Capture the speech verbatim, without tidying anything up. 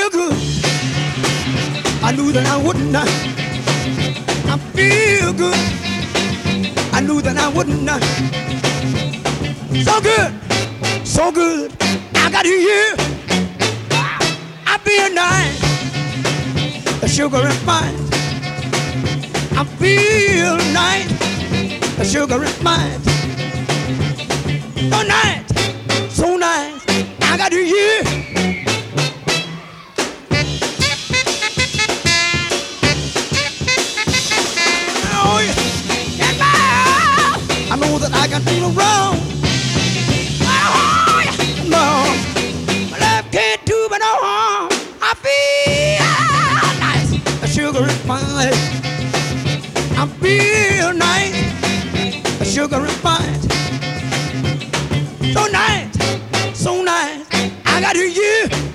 feel good. I knew that I wouldn't. I feel good. I knew that I wouldn't. So good, so good. I got you here. I feel nice, the sugar and spice. I feel nice, the sugar and spice. So nice, so nice. I got you here. Oh yeah, yeah, I know that I can feel around. Oh yeah, no, my love can't do but no harm. I feel nice, the sugar and spice. I feel nice, the sugar and spice. So nice, so nice. I got you.